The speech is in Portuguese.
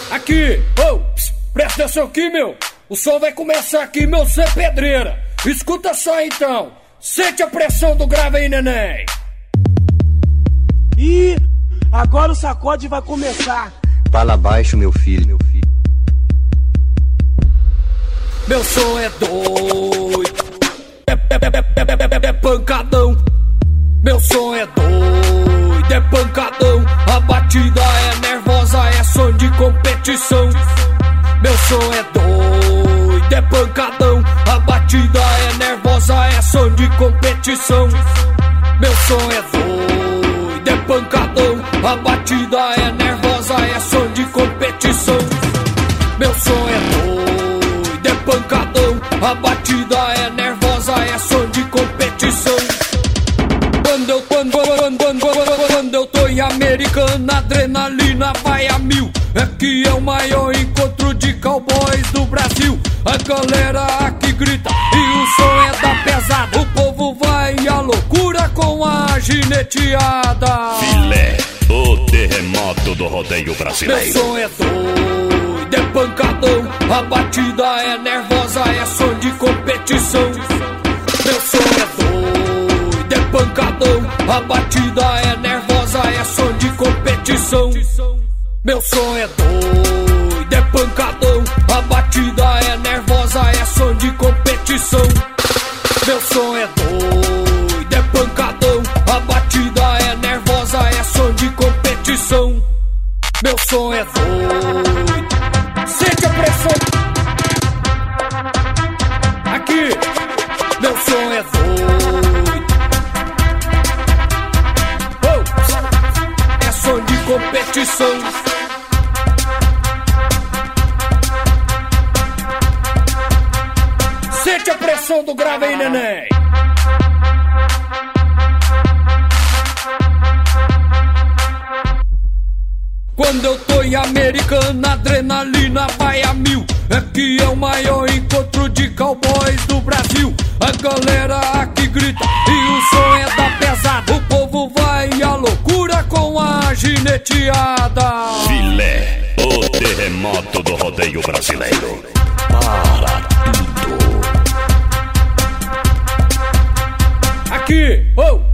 Aqui, presta atenção aqui, meu. O som vai começar aqui, meu, cê pedreira. Escuta só então. Sente a pressão do grave aí, neném. Ih, agora o sacode vai começar. Fala baixo, meu filho. Meu som é doido. É pancadão. Meu som é doido, é pancadão. A batida é nervosa, é som de competição. Meu som é doido, é pancadão. A batida é nervosa, é som de competição. Meu som é doido, é pancadão. A batida é nervosa, é som de competição. Meu som é doido, é pancadão. A batida é nervosa, é som de competição. Quando eu tô em Americana, a adrenalina vai a mil. É que é o maior encontro de cowboys do Brasil. A galera aqui grita e o som é da pesada. O povo vai à loucura com a gineteada. Filé, o terremoto do rodeio brasileiro. Meu som é doido, é pancadão. A batida é nervosa, é som de competição. Meu som é doido, é pancadão. A batida é nervosa, é som de competição. Meu som é doido, é pancadão. A batida é nervosa, é som de competição. Meu som é doido, é pancadão. A batida é nervosa, é som de competição. Meu som é doido. Sente a pressão. Aqui, meu som é doido. É som de competição. Sente a pressão do grave aí, neném. Quando eu tô em Americana, a adrenalina vai a mil. É que é o maior encontro de cowboys do Brasil. A galera aqui grita e o som é da pesada. O povo vai à loucura com a gineteada. Filé, o terremoto do rodeio brasileiro. Para tudo. Aqui,